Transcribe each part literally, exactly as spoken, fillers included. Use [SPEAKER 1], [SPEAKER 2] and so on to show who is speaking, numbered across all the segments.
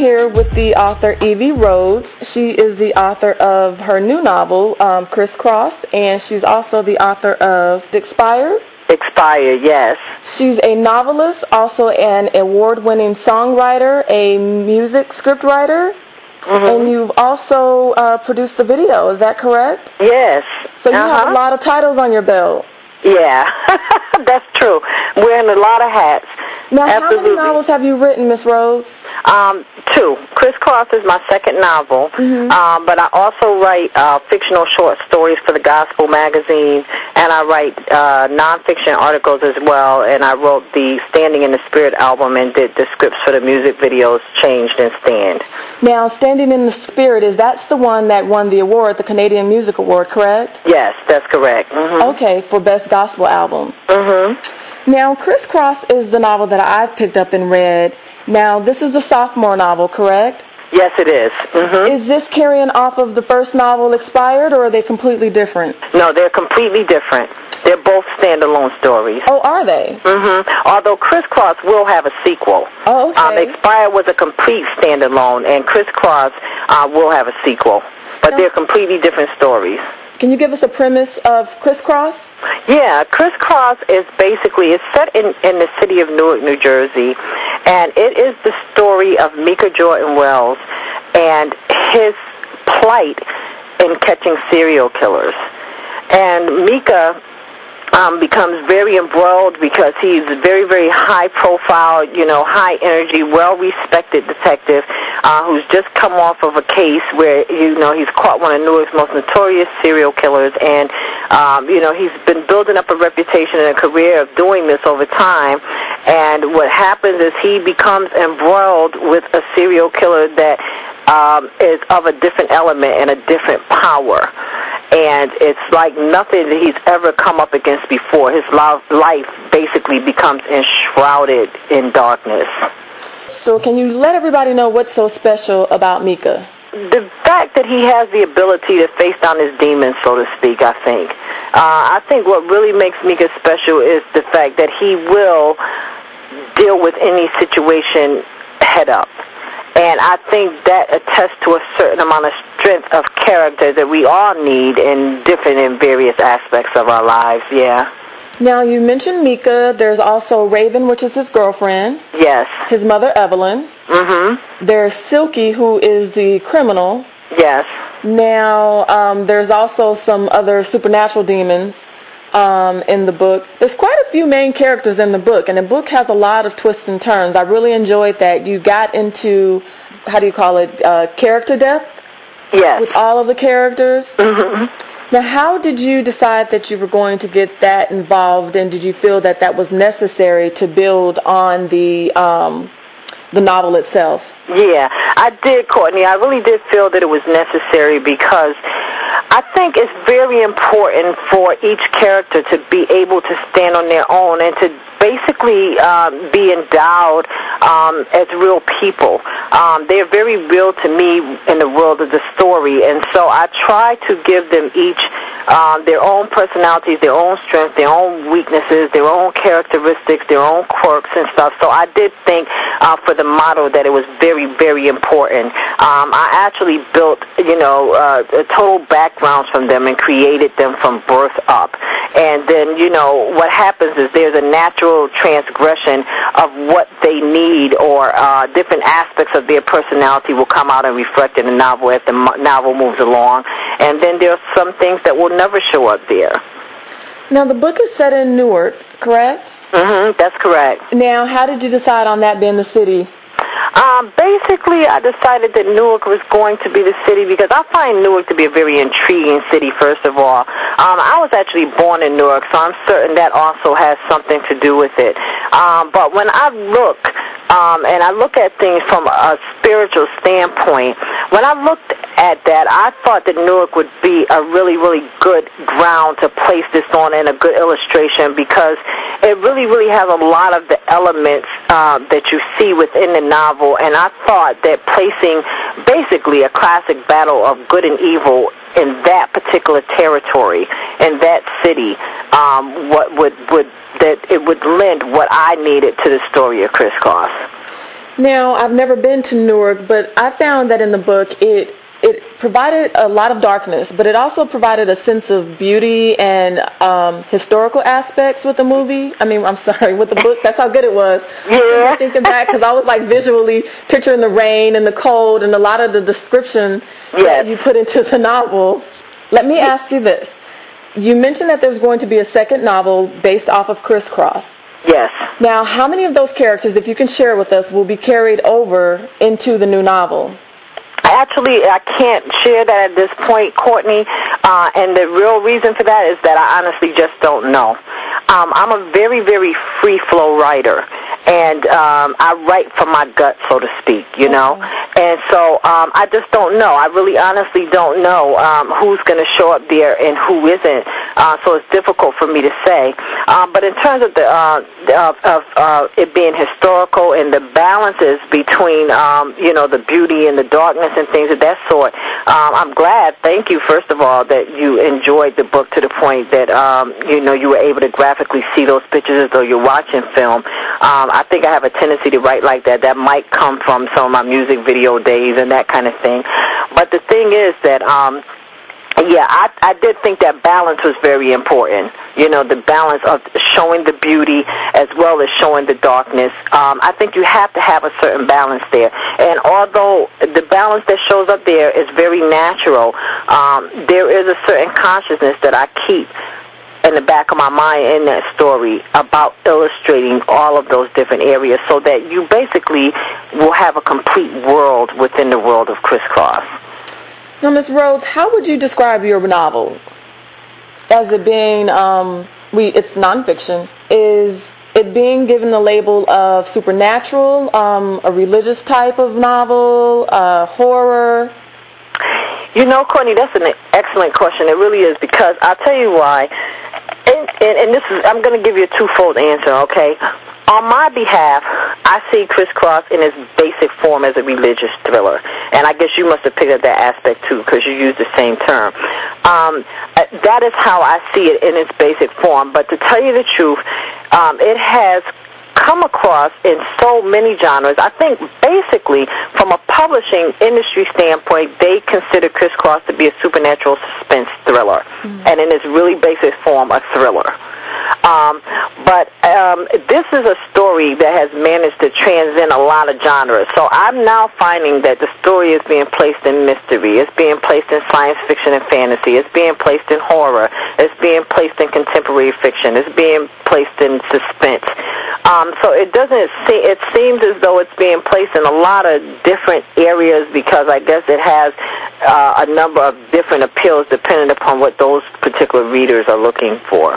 [SPEAKER 1] here with the author Evie Rhodes. She is the author of her new novel, um, Crisscross, and she's also the author of Expired.
[SPEAKER 2] Expired, yes.
[SPEAKER 1] She's a novelist, also an award-winning songwriter, a music scriptwriter, mm-hmm. and you've also uh, produced the video. Is that correct?
[SPEAKER 2] Yes.
[SPEAKER 1] So you
[SPEAKER 2] uh-huh.
[SPEAKER 1] have a lot of titles on your belt.
[SPEAKER 2] Yeah, that's true. Wearing a lot of hats.
[SPEAKER 1] Now,
[SPEAKER 2] Absolutely.
[SPEAKER 1] How many novels have you written, Miss Rhodes?
[SPEAKER 2] Um, two. Crisscross is my second novel, mm-hmm. um, but I also write uh, fictional short stories for the Gospel magazine, and I write uh, nonfiction articles as well, and I wrote the Standing in the Spirit album and did the scripts for the music videos, Changed and Stand.
[SPEAKER 1] Now, Standing in the Spirit, is that's the one that won the award, the Canadian Music Award, correct?
[SPEAKER 2] Yes, that's correct. Mm-hmm.
[SPEAKER 1] Okay, for Best Gospel Album.
[SPEAKER 2] Mm-hmm.
[SPEAKER 1] Now, Crisscross is the novel that I've picked up and read. Now, this is the sophomore novel, correct?
[SPEAKER 2] Yes, it is. Mm-hmm.
[SPEAKER 1] Is this carrying off of the first novel, Expired, or are they completely different?
[SPEAKER 2] No, they're completely different. They're both standalone stories.
[SPEAKER 1] Oh, are they?
[SPEAKER 2] Mm-hmm. Although Crisscross will have a sequel.
[SPEAKER 1] Oh, okay.
[SPEAKER 2] Um, Expired was a complete standalone, and Crisscross uh, will have a sequel. But they're completely different stories.
[SPEAKER 1] Can you give us a premise of Crisscross?
[SPEAKER 2] Yeah, Crisscross is basically, it's set in, in the city of Newark, New Jersey, and it is the story of Micah Jordan Wells and his plight in catching serial killers. And Micah um, becomes very embroiled because he's a very, very high-profile, you know, high-energy, well-respected detective uh, who's just come off of a case where, you know, he's caught one of Newark's most notorious serial killers, and, um, you know, he's been building up a reputation and a career of doing this over time, and what happens is he becomes embroiled with a serial killer that um, is of a different element and a different power. And it's like nothing that he's ever come up against before. His life basically becomes enshrouded in darkness.
[SPEAKER 1] So can you let everybody know what's so special about Micah?
[SPEAKER 2] The fact that he has the ability to face down his demons, so to speak, I think. Uh, I think what really makes Micah special is the fact that he will deal with any situation head up. And I think that attests to a certain amount of strength of character that we all need in different and various aspects of our lives, yeah.
[SPEAKER 1] Now, you mentioned Micah. There's also Raven, which is his girlfriend.
[SPEAKER 2] Yes.
[SPEAKER 1] His mother, Evelyn.
[SPEAKER 2] Mm-hmm.
[SPEAKER 1] There's Silky, who is the criminal.
[SPEAKER 2] Yes.
[SPEAKER 1] Now, um, there's also some other supernatural demons um, in the book. There's quite a few main characters in the book, and the book has a lot of twists and turns. I really enjoyed that. You got into, how do you call it, uh, character depth?
[SPEAKER 2] Yes.
[SPEAKER 1] With all of the characters.
[SPEAKER 2] Mm-hmm.
[SPEAKER 1] Now, how did you decide that you were going to get that involved, and did you feel that that was necessary to build on the um, the novel itself?
[SPEAKER 2] Yeah, I did, Courtney. I really did feel that it was necessary because I think it's very important for each character to be able to stand on their own and to basically um, be endowed um, as real people. Um, they're very real to me in the world of the story, and so I try to give them each um, their own personalities, their own strengths, their own weaknesses, their own characteristics, their own quirks and stuff. So I did think uh, for the model that it was very, very important. Um, I actually built, you know, uh, total backgrounds from them and created them from birth up. And then, you know, what happens is there's a natural transgression of what they need, or uh, different aspects of their personality will come out and reflect in the novel as the mo- novel moves along. And then there are some things that will never show up there.
[SPEAKER 1] Now, the book is set in Newark, correct?
[SPEAKER 2] Mm-hmm, that's correct.
[SPEAKER 1] Now, how did you decide on that being the city?
[SPEAKER 2] Um, basically, I decided that Newark was going to be the city because I find Newark to be a very intriguing city, first of all. Um, I was actually born in Newark, so I'm certain that also has something to do with it. Um, but when I look, um, and I look at things from a spiritual standpoint, when I looked at that, I thought that Newark would be a really, really good ground to place this on and a good illustration because it really, really has a lot of the elements uh, that you see within the novel, and I thought that placing basically a classic battle of good and evil in that particular territory, in that city, um, what would, would that it would lend what I needed to the story of Crisscross.
[SPEAKER 1] Now, I've never been to Newark, but I found that in the book it it provided a lot of darkness, but it also provided a sense of beauty and um, historical aspects with the movie. I mean, I'm sorry, with the book. That's how good it was.
[SPEAKER 2] Yeah.
[SPEAKER 1] Thinking back, because I was like visually picturing the rain and the cold and a lot of the description
[SPEAKER 2] yes.
[SPEAKER 1] that you put into the novel. Let me ask you this. You mentioned that there's going to be a second novel based off of Crisscross.
[SPEAKER 2] Yes.
[SPEAKER 1] Now, how many of those characters, if you can share with us, will be carried over into the new novel?
[SPEAKER 2] Actually, I can't share that at this point, Courtney, uh, and the real reason for that is that I honestly just don't know. Um, I'm a very, very free-flow writer, and um, I write from my gut, so to speak, you know, mm-hmm. and so um, I just don't know. I really honestly don't know um, who's going to show up there and who isn't, uh, so it's difficult for me to say. Um, but in terms of the uh, of, of uh, it being historical and the balances between, um, you know, the beauty and the darkness and things of that sort, um, I'm glad, thank you, first of all, that you enjoyed the book to the point that, um, you know, you were able to graphically see those pictures as though you're watching film. Um, I think I have a tendency to write like that. That might come from some of my music video days and that kind of thing. But the thing is that, um, yeah, I, I did think that balance was very important. You know, the balance of showing the beauty as well as showing the darkness. Um, I think you have to have a certain balance there. And although the balance that shows up there is very natural, um, there is a certain consciousness that I keep in the back of my mind in that story about illustrating all of those different areas so that you basically will have a complete world within the world of Crisscross.
[SPEAKER 1] Now, Miz Rhodes, how would you describe your novel? As it being, um, we it's nonfiction. Is it being given the label of supernatural, um, a religious type of novel, uh, horror?
[SPEAKER 2] You know, Courtney, that's an excellent question. It really is, because I'll tell you why. And, and, and this is, I'm going to give you a twofold answer, okay? On my behalf, I see Crisscross in its basic form as a religious thriller. And I guess you must have picked up that aspect, too, because you use the same term. Um, that is how I see it in its basic form. But to tell you the truth, um, it has come across in so many genres. I think basically from a publishing industry standpoint, they consider Crisscross to be a supernatural suspense thriller. Mm-hmm. And in its really basic form, a thriller. Um, but um, this is a story that has managed to transcend a lot of genres. So I'm now finding that the story is being placed in mystery. It's being placed in science fiction and fantasy. It's being placed in horror. It's being placed in contemporary fiction. It's being placed in suspense. Um, so it doesn't see, it seems as though it's being placed in a lot of different areas because I guess it has uh, a number of different appeals depending upon what those particular readers are looking for.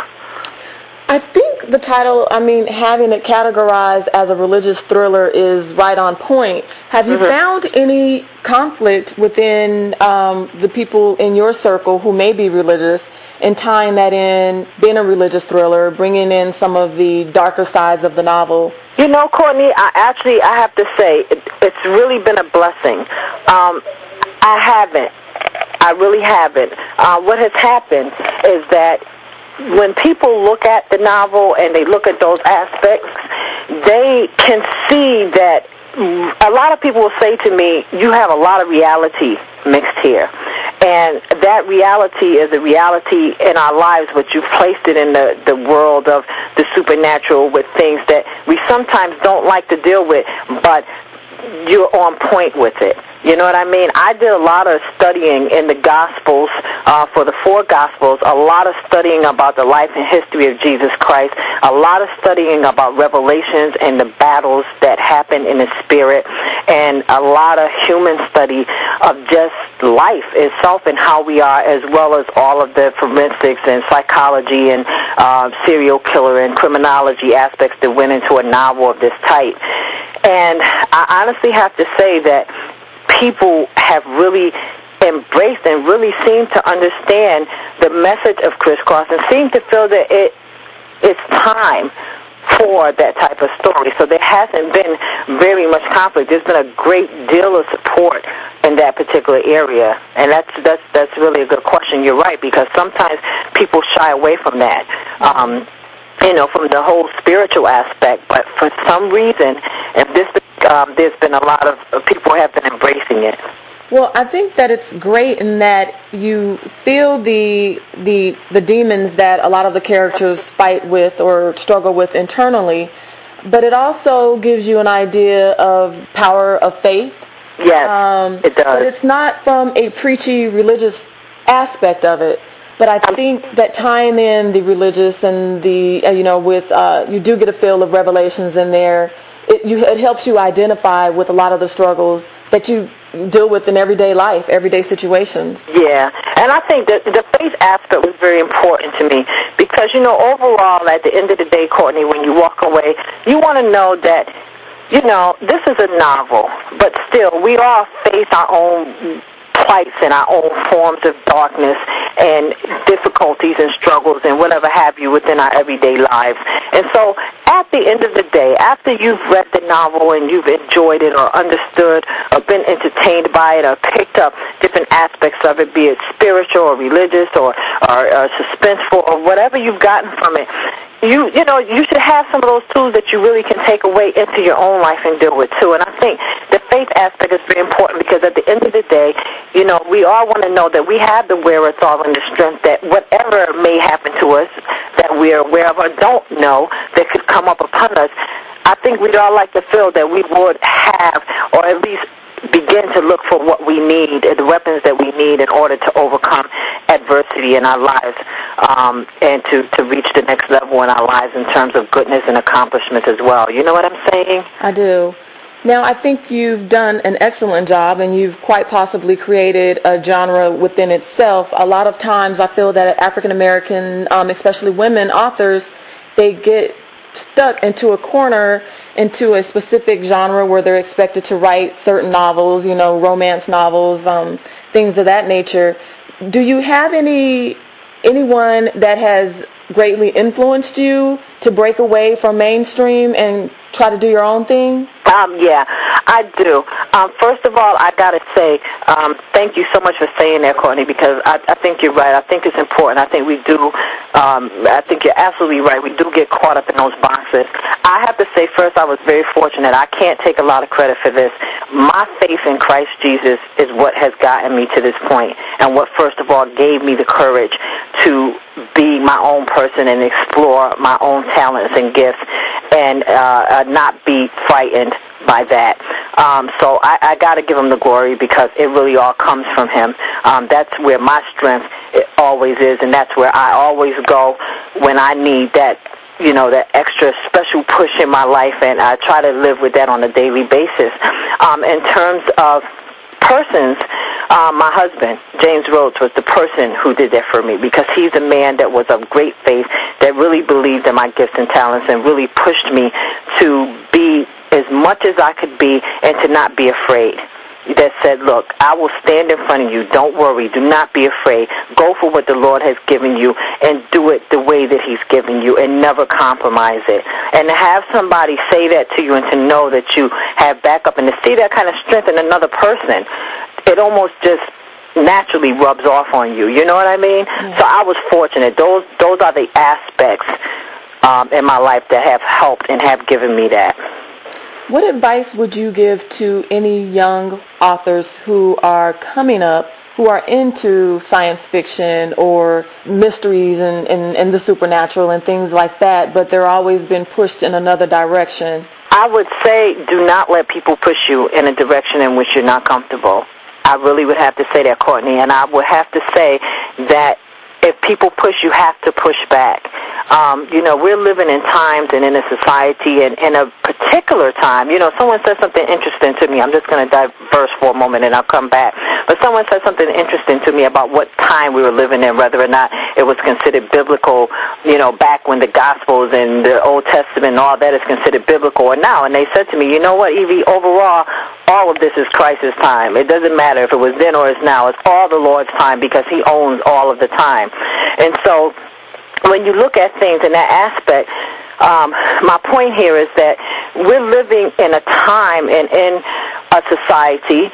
[SPEAKER 1] I think the title, I mean, having it categorized as a religious thriller is right on point. Have you mm-hmm. found any conflict within um, the people in your circle who may be religious in tying that in, being a religious thriller, bringing in some of the darker sides of the novel?
[SPEAKER 2] You know, Courtney, I actually, I have to say, it, it's really been a blessing. Um, I haven't. I really haven't. Uh, what has happened is that when people look at the novel and they look at those aspects, they can see that a lot of people will say to me, you have a lot of reality mixed here. And that reality is a reality in our lives, but you've placed it in the, the world of the supernatural with things that we sometimes don't like to deal with, but you're on point with it. You know what I mean? I did a lot of studying in the Gospels, uh, for the four Gospels, a lot of studying about the life and history of Jesus Christ, a lot of studying about Revelations and the battles that happen in the Spirit, and a lot of human study of just life itself and how we are, as well as all of the forensics and psychology and uh, serial killer and criminology aspects that went into a novel of this type. And I honestly have to say that people have really embraced and really seem to understand the message of Crisscross and seem to feel that it it's time for that type of story. So there hasn't been very much conflict. There's been a great deal of support in that particular area, and that's that's that's really a good question. You're right, because sometimes people shy away from that. Um, you know, from the whole spiritual aspect, but for some reason, if this um, there's been a lot of uh, people have been embracing it.
[SPEAKER 1] Well, I think that it's great in that you feel the the the demons that a lot of the characters fight with or struggle with internally, but it also gives you an idea of power of faith.
[SPEAKER 2] Yes,
[SPEAKER 1] um,
[SPEAKER 2] it does.
[SPEAKER 1] But it's not from a preachy religious aspect of it. But I think that tying in the religious and the uh, you know with uh, you do get a feel of Revelations in there. It, you, it helps you identify with a lot of the struggles that you deal with in everyday life, everyday situations.
[SPEAKER 2] Yeah, and I think that the faith aspect was very important to me because, you know, overall, at the end of the day, Courtney, when you walk away, you want to know that, you know, this is a novel, but still, we all face our own plights and our own forms of darkness and difficulties and struggles and whatever have you within our everyday lives. And so at the end of the day, after you've read the novel and you've enjoyed it or understood or been entertained by it or picked up different aspects of it, be it spiritual or religious or, or, or suspenseful or whatever you've gotten from it, you you know, you should have some of those tools that you really can take away into your own life and deal with too. And I think the faith aspect is very important because at the end of the day, you know, we all want to know that we have the wherewithal and the strength that whatever may happen to us that we're aware of or don't know that could come up upon us, I think we'd all like to feel that we would have or at least begin to look for what we need, the weapons that we need in order to overcome adversity in our lives um, and to, to reach the next level in our lives in terms of goodness and accomplishments as well. You know what I'm saying?
[SPEAKER 1] I do. Now, I think you've done an excellent job, and you've quite possibly created a genre within itself. A lot of times I feel that African American, um, especially women authors, they get stuck into a corner, into a specific genre where they're expected to write certain novels, you know, romance novels, um, things of that nature. Do you have any anyone that has greatly influenced you to break away from mainstream and try to do your own thing?
[SPEAKER 2] Um, yeah, I do. Um, first of all, I got to say um, thank you so much for saying that, Courtney, because I, I think you're right. I think it's important. I think we do. Um, I think you're absolutely right. We do get caught up in those boxes. I have to say, first, I was very fortunate. I can't take a lot of credit for this. My faith in Christ Jesus is what has gotten me to this point, and what, first of all, gave me the courage to be my own person and explore my own talents and gifts and uh, uh, not be frightened by that. Um, so I, I got to give him the glory because it really all comes from him. Um, that's where my strength it always is, and that's where I always go when I need that, you know, that extra special push in my life, and I try to live with that on a daily basis. Um, in terms of persons, um, my husband, James Rhodes, was the person who did that for me because he's a man that was of great faith, that really believed in my gifts and talents and really pushed me to be as much as I could be and to not be afraid. That said, look, I will stand in front of you. Don't worry. Do not be afraid. Go for what the Lord has given you and do it the way that he's given you and never compromise it. And to have somebody say that to you and to know that you have backup and to see that kind of strength in another person, it almost just naturally rubs off on you. You know what I mean? Yeah. So I was fortunate. Those those are the aspects um, in my life that have helped and have given me that.
[SPEAKER 1] What advice would you give to any young authors who are coming up, who are into science fiction or mysteries and, and, and the supernatural and things like that, but they're always been pushed in another direction?
[SPEAKER 2] I would say do not let people push you in a direction in which you're not comfortable. I really would have to say that, Courtney, and I would have to say that if people push, you have to push back. Um, you know, we're living in times and in a society and in a particular time. You know, someone said something interesting to me. I'm just going to diverse for a moment and I'll come back. But someone said something interesting to me about what time we were living in, whether or not it was considered biblical, you know, back when the Gospels and the Old Testament and all that is considered biblical or now. And they said to me, you know what, Evie, overall, all of this is Christ's time. It doesn't matter if it was then or is now. It's all the Lord's time because he owns all of the time. And so when you look at things in that aspect, um, my point here is that we're living in a time and in a society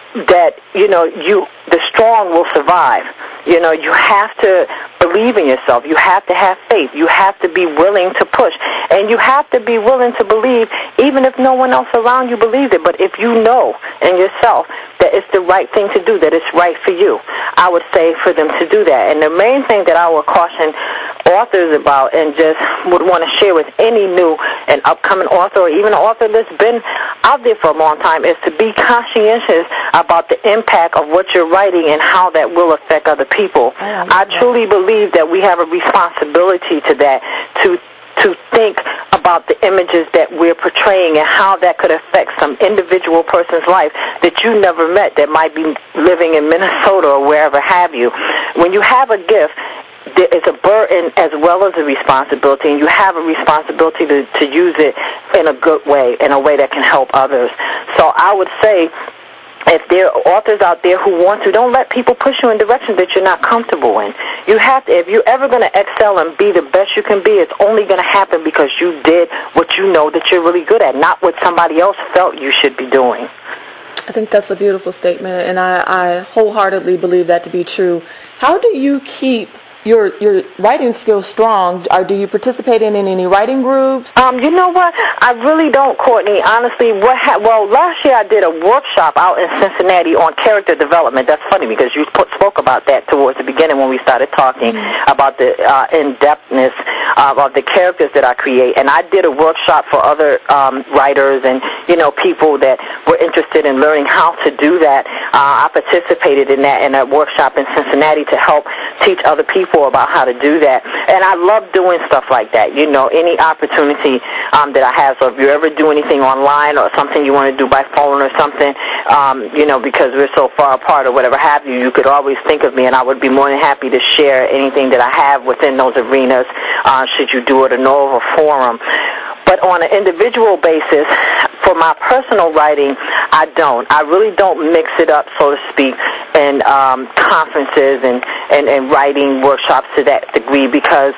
[SPEAKER 2] that, you know, you the strong will survive. You know, you have to believe in yourself. You have to have faith. You have to be willing to push. And you have to be willing to believe even if no one else around you believes it. But if you know in yourself that it's the right thing to do, that it's right for you, I would say for them to do that. And the main thing that I would caution authors about and just would want to share with any new and upcoming author or even an author that's been out there for a long time is to be conscientious about the impact of what you're writing and how that will affect other people. I truly believe that we have a responsibility to that, to to think about the images that we're portraying and how that could affect some individual person's life that you never met that might be living in Minnesota or wherever have you. When you have a gift, there is a burden as well as a responsibility, and you have a responsibility to, to use it in a good way, in a way that can help others. So I would say, if there are authors out there who want to, don't let people push you in directions that you're not comfortable in. You have to, if you're ever going to excel and be the best you can be, it's only going to happen because you did what you know that you're really good at, not what somebody else felt you should be doing.
[SPEAKER 1] I think that's a beautiful statement, and I, I wholeheartedly believe that to be true. How do you keep your your writing skills strong? Or do you participate in, in any writing groups?
[SPEAKER 2] Um, you know what? I really don't, Courtney. Honestly, what ha- well, last year I did a workshop out in Cincinnati on character development. That's funny because you put, spoke about that towards the beginning when we started talking mm-hmm. about the uh, in-depthness uh, of the characters that I create. And I did a workshop for other um, writers and, you know, people that were interested in learning how to do that. Uh, I participated in that in a workshop in Cincinnati to help teach other people about how to do that. And I love doing stuff like that, you know, any opportunity um, that I have. So if you ever do anything online or something you want to do by phone or something, um, you know, because we're so far apart or whatever have you, you could always think of me, and I would be more than happy to share anything that I have within those arenas, uh, should you do it in over forum. But on an individual basis, for my personal writing, I don't. I really don't mix it up, so to speak, in um, conferences and, and, and writing workshops to that degree because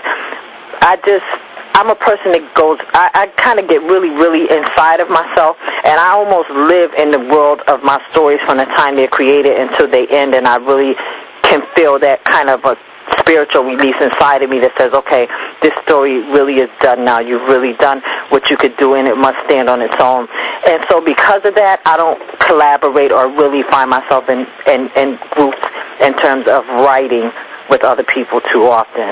[SPEAKER 2] I just, I'm a person that goes, I, I kind of get really, really inside of myself, and I almost live in the world of my stories from the time they're created until they end, and I really can feel that kind of a spiritual release inside of me that says, okay, this story really is done now. You've really done what you could do, and it must stand on its own. And so because of that, I don't collaborate or really find myself in, in, in groups in terms of writing with other people too often.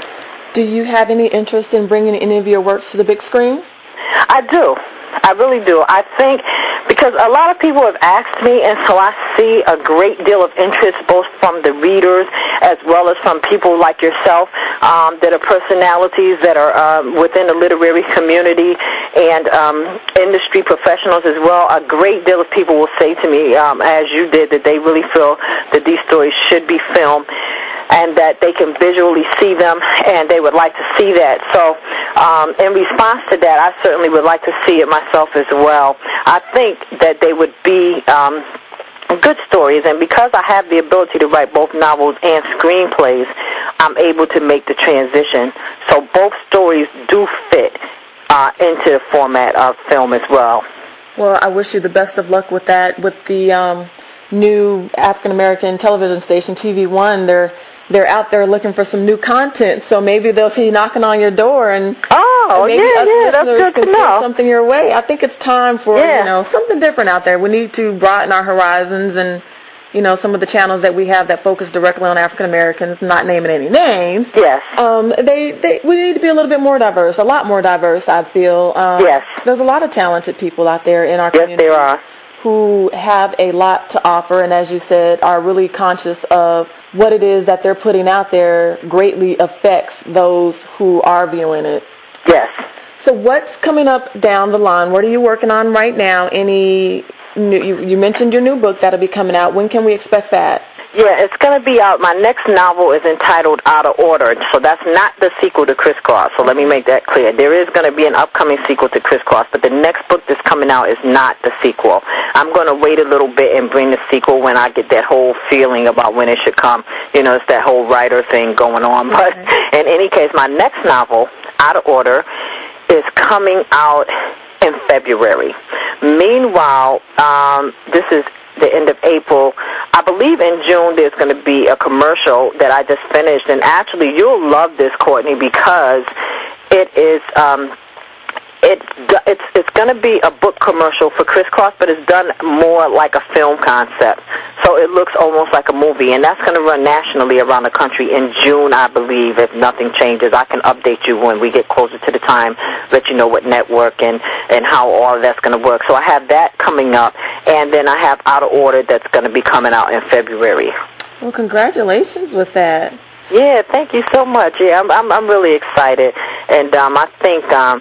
[SPEAKER 1] Do you have any interest in bringing any of your works to the big screen?
[SPEAKER 2] I do. I really do. I think because a lot of people have asked me, and so I see a great deal of interest both from the readers as well as from people like yourself um, that are personalities that are um, within the literary community and um, industry professionals as well. A great deal of people will say to me, um, as you did, that they really feel that these stories should be filmed and that they can visually see them, and they would like to see that. So um, in response to that, I certainly would like to see it myself as well. I think that they would be um, good stories, and because I have the ability to write both novels and screenplays, I'm able to make the transition. So both stories do fit uh, into the format of film as well.
[SPEAKER 1] Well, I wish you the best of luck with that. With the um, new African-American television station, T V one, they're they're out there looking for some new content, so maybe they'll be knocking on your door, and,
[SPEAKER 2] oh,
[SPEAKER 1] and maybe
[SPEAKER 2] yeah,
[SPEAKER 1] us
[SPEAKER 2] yeah, that's
[SPEAKER 1] listeners
[SPEAKER 2] good
[SPEAKER 1] can
[SPEAKER 2] to know.
[SPEAKER 1] send something your way. I think it's time for
[SPEAKER 2] yeah.
[SPEAKER 1] you know something different out there. We need to broaden our horizons, and you know some of the channels that we have that focus directly on African Americans, not naming any names.
[SPEAKER 2] Yes.
[SPEAKER 1] Um, they, they we need to be a little bit more diverse, a lot more diverse. I feel. Um,
[SPEAKER 2] yes.
[SPEAKER 1] There's a lot of talented people out there in our
[SPEAKER 2] yes,
[SPEAKER 1] community.
[SPEAKER 2] Yes, there are.
[SPEAKER 1] Who have a lot to offer, and as you said, are really conscious of what it is that they're putting out there greatly affects those who are viewing it.
[SPEAKER 2] Yes.
[SPEAKER 1] So what's coming up down the line? What are you working on right now? Any new, you, you mentioned your new book that'll be coming out. When can we expect that?
[SPEAKER 2] Yeah, it's going to be out. My next novel is entitled Out of Order, so that's not the sequel to Crisscross, so let me make that clear. There is going to be an upcoming sequel to Crisscross, but the next book that's coming out is not the sequel. I'm going to wait a little bit and bring the sequel when I get that whole feeling about when it should come. You know, it's that whole writer thing going on. But in any case, my next novel, Out of Order, is coming out in February. Meanwhile, um, this is the end of April. I believe in June there's going to be a commercial that I just finished, and actually you'll love this, Courtney, because it is um, it it's it's going to be a book commercial for Crisscross, but it's done more like a film concept. So it looks almost like a movie, and that's going to run nationally around the country in June, I believe, if nothing changes. I can update you when we get closer to the time, let you know what network and, and how all of that's going to work. So I have that coming up, and then I have Out of Order that's going to be coming out in February.
[SPEAKER 1] Well, congratulations with that.
[SPEAKER 2] Yeah, thank you so much. Yeah, I'm I'm, I'm really excited, and um, I think um,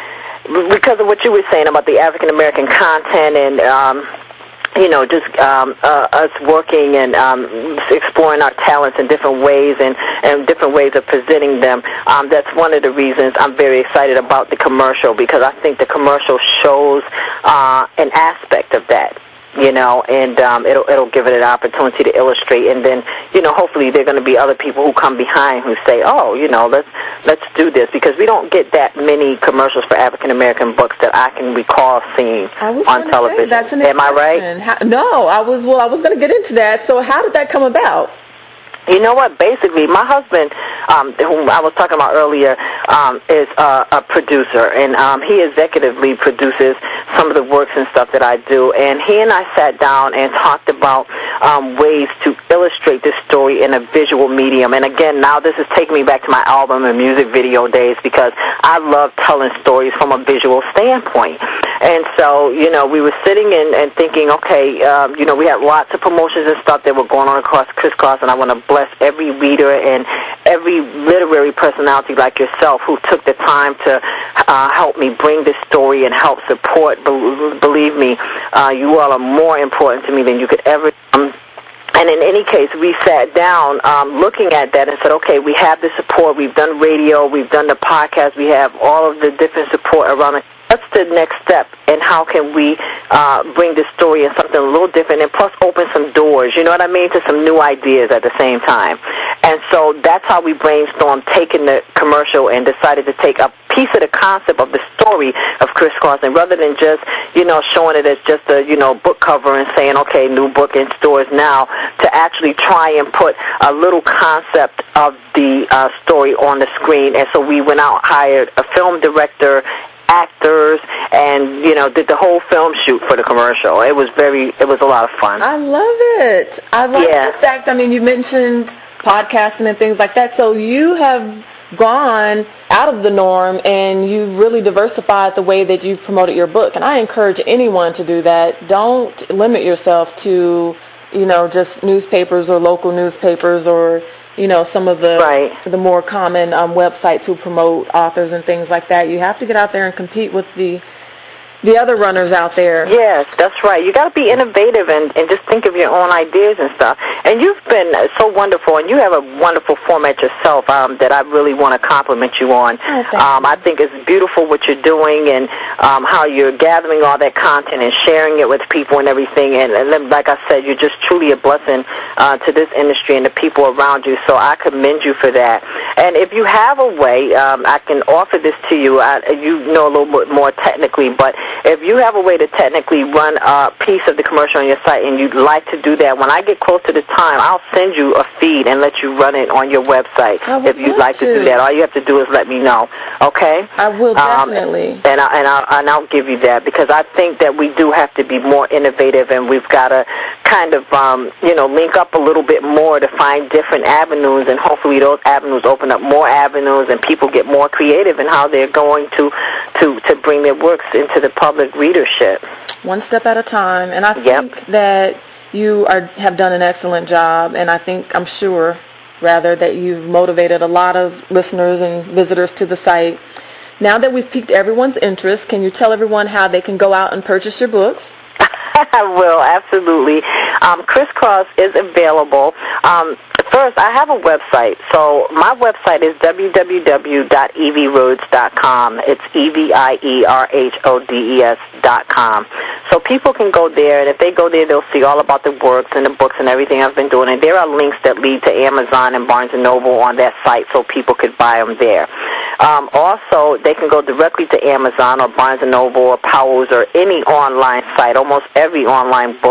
[SPEAKER 2] because of what you were saying about the African American content and um, you know, just um, uh, us working and um, exploring our talents in different ways and, and different ways of presenting them. Um, that's one of the reasons I'm very excited about the commercial, because I think the commercial shows uh, an aspect of that. You know, and um, it'll it'll give it an opportunity to illustrate, and then, you know, hopefully there are going to be other people who come behind who say, oh, you know, let's let's do this, because we don't get that many commercials for African American books that I can recall seeing on television.
[SPEAKER 1] Say, that's an
[SPEAKER 2] Am I right?
[SPEAKER 1] How, no, I was well. I was going to get into that. So how did that come about?
[SPEAKER 2] You know what? Basically, my husband, um, whom I was talking about earlier, um, is a, a producer, and um, he executively produces some of the works and stuff that I do. And he and I sat down and talked about um, ways to illustrate this story in a visual medium. And again, now this is taking me back to my album and music video days, because I love telling stories from a visual standpoint. And so, you know, we were sitting and, and thinking, okay, um, you know, we had lots of promotions and stuff that were going on across Crisscross, and I want to bless every reader and every literary personality like yourself who took the time to uh, help me bring this story and help support. Be- believe me, uh, you all are more important to me than you could ever. Um, And in any case, we sat down um, looking at that and said, okay, we have the support. We've done radio. We've done the podcast. We have all of the different support around it. What's the next step, and how can we uh, bring this story in something a little different, and plus open some doors, you know what I mean, to some new ideas at the same time. And so that's how we brainstormed taking the commercial and decided to take a piece of the concept of the story of Crisscross, and rather than just, you know, showing it as just a, you know, book cover and saying, okay, new book in stores now, to actually try and put a little concept of the uh, story on the screen. And so we went out, hired a film director, actors, and, you know, did the whole film shoot for the commercial. It was very, it was a lot of fun.
[SPEAKER 1] I love it. I love
[SPEAKER 2] yeah.
[SPEAKER 1] the fact, I mean, you mentioned podcasting and things like that, so you have gone out of the norm and you've really diversified the way that you've promoted your book, and I encourage anyone to do that. Don't limit yourself to, you know, just newspapers or local newspapers or, you know, some of the
[SPEAKER 2] right.
[SPEAKER 1] the more common um, websites who promote authors and things like that. You have to get out there and compete with the the other runners out there.
[SPEAKER 2] Yes, that's right. You got to be innovative and, and just think of your own ideas and stuff. And you've been so wonderful, and you have a wonderful format yourself um, that I really want to compliment you on.
[SPEAKER 1] Oh,
[SPEAKER 2] um, I think it's beautiful what you're doing, and um, how you're gathering all that content and sharing it with people and everything. And, and like I said, you're just truly a blessing uh, to this industry and the people around you, so I commend you for that. And if you have a way, um, I can offer this to you. I, you know a little bit more technically, but if you have a way to technically run a piece of the commercial on your site and you'd like to do that, when I get close to the time, I'll send you a feed and let you run it on your website. If you'd like to. to do that, all you have to do is let me know. Okay?
[SPEAKER 1] I will definitely.
[SPEAKER 2] Um, and, I, and, I'll, and I'll give you that, because I think that we do have to be more innovative, and we've got to kind of, um, you know, link up a little bit more to find different avenues, and hopefully those avenues open up more avenues and people get more creative in how they're going to, to, to bring their works into the public readership.
[SPEAKER 1] One step at a time. And I
[SPEAKER 2] yep.
[SPEAKER 1] think that you are, have done an excellent job, and I think, I'm sure, rather, that you've motivated a lot of listeners and visitors to the site. Now that we've piqued everyone's interest, can you tell everyone how they can go out and purchase your books?
[SPEAKER 2] I will, absolutely. Um, Crisscross is available. Um, first, I have a website. So my website is w w w dot evie rhodes dot com. It's E V I E R H O D E S dot com. So people can go there, and if they go there, they'll see all about the works and the books and everything I've been doing. And there are links that lead to Amazon and Barnes and Noble on that site, so people could buy them there. Um, also, they can go directly to Amazon or Barnes and Noble or Powell's or any online site. Almost every online book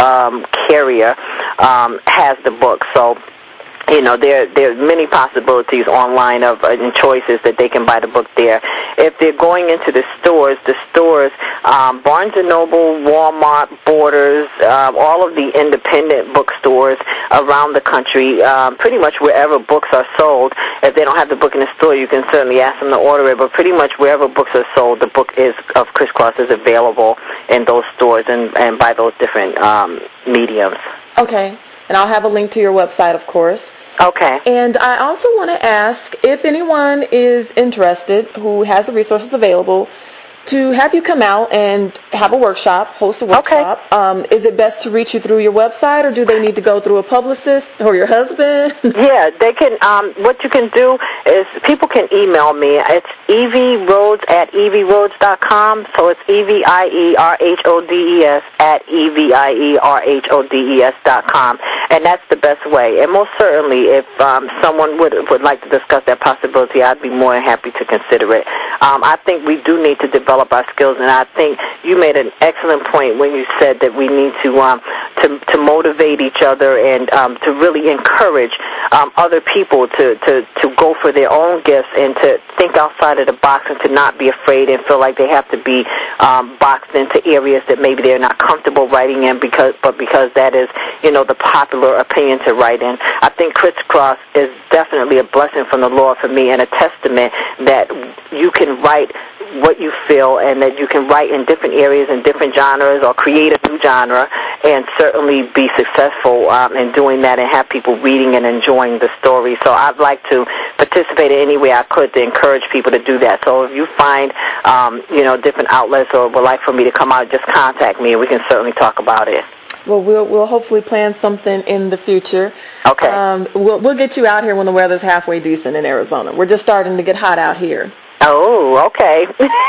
[SPEAKER 2] um, carrier um, has the book. So, you know, there there are many possibilities online of uh, and choices that they can buy the book there. If they're going into the stores, the stores, um, Barnes and Noble, Walmart, Borders, uh, all of the independent bookstores around the country, um, pretty much wherever books are sold. If they don't have the book in the store, you can certainly ask them to order it. But pretty much wherever books are sold, the book is of Crisscross is available in those stores and, and by those different um, mediums.
[SPEAKER 1] Okay. And I'll have a link to your website, of course.
[SPEAKER 2] Okay.
[SPEAKER 1] And I also want to ask if anyone is interested who has the resources available to have you come out and have a workshop, host a workshop.
[SPEAKER 2] Okay.
[SPEAKER 1] Um, is it best to reach you through your website, or do they need to go through a publicist or your husband?
[SPEAKER 2] Yeah, they can. Um, what you can do is people can email me. It's Evie Rhodes at evie rhodes dot com. So it's E V I E R H O D E S at E V I E R H O D E S dot com. And that's the best way. And most certainly, if um, someone would would like to discuss that possibility, I'd be more than happy to consider it. Um, I think we do need to develop our skills, and I think you made an excellent point when you said that we need to um, to, to motivate each other and um, to really encourage um, other people to, to, to go for their own gifts and to think outside of the box and to not be afraid and feel like they have to be um, boxed into areas that maybe they're not comfortable writing in, because but because that is, you know, the popular opinion to write in. I think Crisscross is definitely a blessing from the Lord for me and a testament that you can write what you feel and that you can write in different areas and different genres or create a new genre and certainly be successful um, in doing that and have people reading and enjoying the story. So I'd like to participate in any way I could to encourage people to do that. So if you find, um, you know, different outlets or would like for me to come out, just contact me and we can certainly talk about it.
[SPEAKER 1] Well, we'll we'll hopefully plan something in the future.
[SPEAKER 2] Okay.
[SPEAKER 1] Um, we'll we'll get you out here when the weather's halfway decent in Arizona. We're just starting to get hot out here.
[SPEAKER 2] Oh, okay.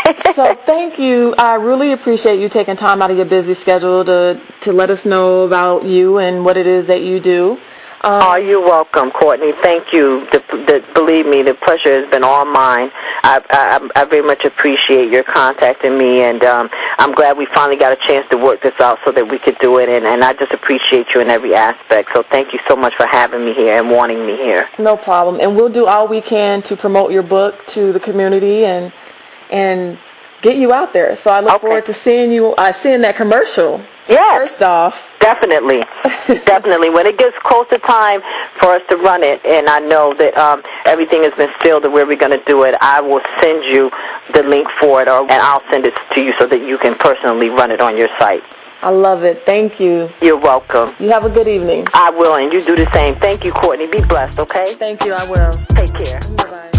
[SPEAKER 1] So thank you. I really appreciate you taking time out of your busy schedule to to let us know about you and what it is that you do. Um,
[SPEAKER 2] oh, you're welcome, Courtney. Thank you. The, the, believe me, the pleasure has been all mine. I, I, I very much appreciate your contacting me, and um, I'm glad we finally got a chance to work this out so that we could do it, and, and I just appreciate you in every aspect. So thank you so much for having me here and wanting me here.
[SPEAKER 1] No problem. And we'll do all we can to promote your book to the community and and get you out there. So I look
[SPEAKER 2] okay.
[SPEAKER 1] forward to seeing you, uh, seeing that commercial.
[SPEAKER 2] Yes.
[SPEAKER 1] First off.
[SPEAKER 2] Definitely. Definitely. When it gets close to time for us to run it, and I know that um, everything has been sealed to where we're going to do it, I will send you the link for it, or, and I'll send it to you so that you can personally run it on your site.
[SPEAKER 1] I love it. Thank you.
[SPEAKER 2] You're welcome.
[SPEAKER 1] You have a good evening.
[SPEAKER 2] I will, and you do the same. Thank you, Courtney. Be blessed, okay?
[SPEAKER 1] Thank you. I will.
[SPEAKER 2] Take care.
[SPEAKER 1] Bye-bye.